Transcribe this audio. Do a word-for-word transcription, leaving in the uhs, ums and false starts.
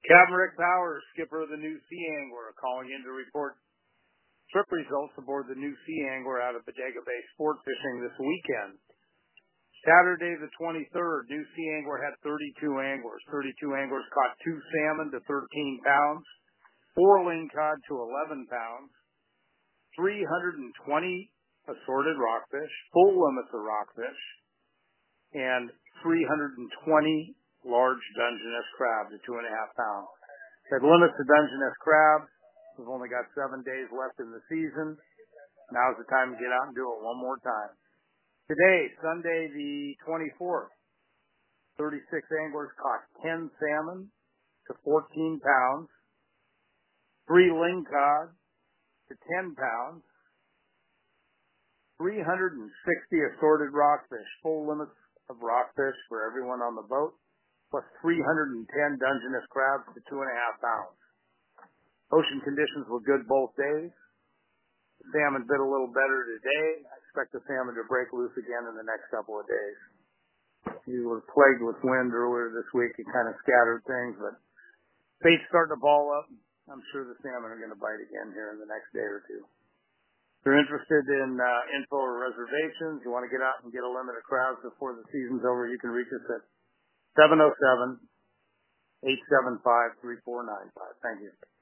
Captain Rick Powers, skipper of the New Sea Angler, calling in to report trip results aboard the New Sea Angler out of Bodega Bay Sport Fishing this weekend. Saturday the twenty-third, New Sea Angler had thirty-two anglers. thirty-two anglers caught two salmon to thirteen pounds, four lingcod to eleven pounds, three hundred twenty assorted rockfish, full limits of rockfish, and three hundred twenty large Dungeness crab to two and a half pounds. That limits to Dungeness crab. We've only got seven days left in the season. Now's the time to get out and do it one more time. Today, Sunday the twenty-fourth, thirty-six anglers caught ten salmon to fourteen pounds, three lingcod to ten pounds, three hundred sixty assorted rockfish, full limits of rockfish for everyone on the boat, plus three hundred ten Dungeness crabs to two and a half pounds. Ocean conditions were good both days. The salmon bit a little better today. I expect the salmon to break loose again in the next couple of days. We were plagued with wind earlier this week. It kind of scattered things, but bait's starting to ball up. I'm sure the salmon are going to bite again here in the next day or two. If you're interested in uh, info or reservations, you want to get out and get a limit of crowds before the season's over, you can reach us at seven oh seven, eight seven five, three four nine five. Thank you.